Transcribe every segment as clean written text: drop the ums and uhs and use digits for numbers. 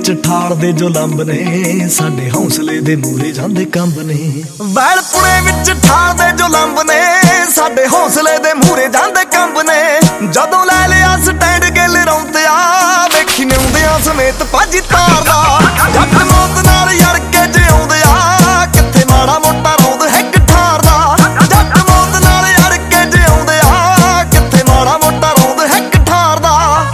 ਵਿੱਚ ਠਾਲ ਦੇ ਜੋ ਲੰਬ ਨੇ ਸਾਡੇ ਹੌਸਲੇ ਦੇ ਮੂਰੇ ਜਾਂਦੇ ਕੰਬ ਨੇ। ਵੈਲਪੁਣੇ ਵਿੱਚ ਠਾਲ ਦੇ ਜੋ ਲੰਬ ਨੇ ਸਾਡੇ ਹੌਸਲੇ ਦੇ ਮੂਰੇ ਜਾਂਦੇ ਕੰਬ ਨੇ। ਜਦੋਂ ਲੈ ਲਿਆ ਸਟੈਂਡ ਗਿੱਲ ਰੌਂਦਿਆ ਵੇਖੀ ਨਿਉਂਦਿਆਂ ਸਮੇਤ ਭਾਜੀ ਤਾਰਦਾ। ਜੱਟ ਮੌਤ ਨਾਲ ਯੜ ਕੇ ਜਿਉਂਦਿਆ ਕਿੱਥੇ ਮਾੜਾ ਮੋਟਾ ਰੌਂਦ ਹਿੱਕ ਠਾਰਦਾ। ਜੱਟ ਮੌਤ ਨਾਲ ਯੜ ਕੇ ਜਿਉਂਦਿਆ ਕਿੱਥੇ ਮਾੜਾ ਮੋਟਾ ਰੌਂਦ ਹਿੱਕ ਠਾਰਦਾ।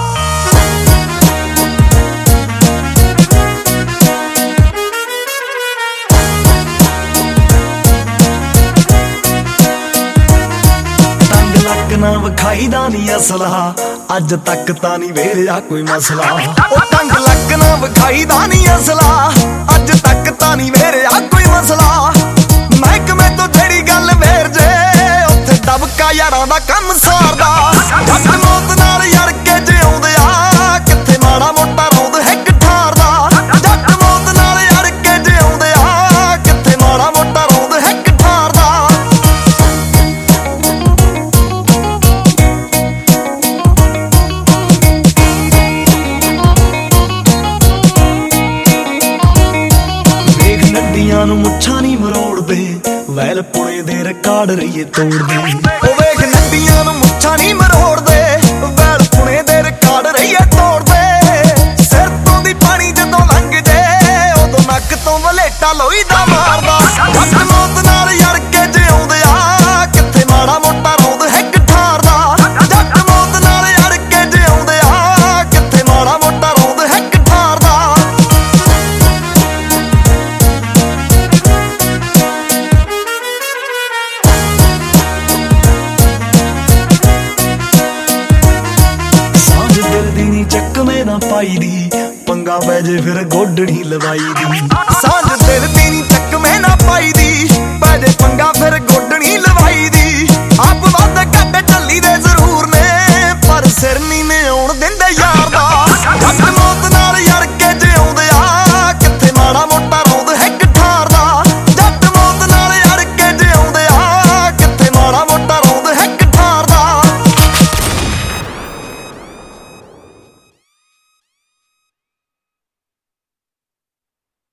ਨਾ ਵਿਖਾਈ ਦਾ ਨੀ ਅਸਲਾ ਅੱਜ ਤੱਕ ਤਾਂ ਨੀ ਵੇਰਿਆ ਕੋਈ ਮਸਲਾ। ਉਹ ਟੰਗ ਲੱਕ ਨਾ ਵਿਖਾਈ ਦਾ ਨੀ ਅਸਲਾ ਅੱਜ ਤੱਕ ਤਾਂ ਨੀ ਵੇਰਿਆ ਕੋਈ ਮਸਲਾ। ਮਹਿਕਮੇ ਤੋਂ ਜਿਹੜੀ ਗੱਲ ਵੇਰ ਜੇ ਉੱਥੇ ਦਬਕਾ ਯਾਰਾਂ ਦਾ ਕੰਮ ਸਾਰਦਾ। ਜੱਟ ਮੌਤ ਨਾਲ ਯੜ ਕੇ ਜਿਉਂਦਿਆ ਕਿੱਥੇ ਮਾੜਾ ਮੋਟਾ ਰੌਂਦ ਹਿੱਕ ਠਾਰਦਾ। ਜੱਟ ਮੌਤ ਨਾਲ ਯੜ ਕੇ ਜਿਉਂਦਿਆ ਕਿੱਥੇ ਮਾੜਾ ਮੋਟਾ ਰੌਂਦ ਹਿੱਕ ਠਾਰਦਾ। ਨੂੰ ਮੁੱਛਾਂ ਨੀ ਮਰੋੜਦੇ ਵੈਲਪੁਣੇ ਦੇ ਰਿਕਾਰਡ ਰਹੀਏ ਤੋੜਦੇ। ਉਹ ਵੇਖ ਨੱਡੀਆਂ ਨੂੰ ਮੁੱਛਾਂ ਨੀ ਮਰੋੜਦੇ ਵੈਲਪੁਣੇ ਦੇ ਰਿਕਾਰਡ ਰਹੀਏ ਤੋੜਦੇ। ਸਿਰ ਤੋਂ ਦੀ ਪਾਣੀ ਜਦੋਂ ਲੰਘ ਜੇ ਉਦੋਂ ਨੱਕ ਤੋਂ ਵਲੇਟਾ ਲੋਈ ਦਾ ਮਾਰਦਾ। ਜੱਟ ਮੌਤ ਨਾਲ ਯੜ ਕੇ ਜਿਉਂਦਿਆ ਕਿੱਥੇ ਮਾੜਾ ਮੋਟਾ ਰੌਂਦ ਹਿੱਕ ਠਾਰਦਾ। ਜੱਟ ਮੌਤ ਨਾਲ ਯੜ ਕੇ ਜਿਉਂਦਿਆ ਕਿੱਥੇ ਮਾੜਾ ਮੋਟਾ ਰੌਂਦ ਹਿੱਕ ਠਾਰਦਾ। ਚੱਕਵੇਂ ਨਾ ਪਾਈ ਦੀ ਪੰਗਾ ਪੈ ਜੇ ਫਿਰ ਗੋਡਣੀ ਲਵਾਈ ਦੀ। ਸਾਂਝ ਦਿਲ ਦੀ ਨੀ ਚੱਕਵੇਂ ਨਾ ਪਾਈ ਦੀ ਪੈ ਜੇ ਪੰਗਾ ਫਿਰ ਗੋਡਣੀ ਲਵਾਈ ਦੀ।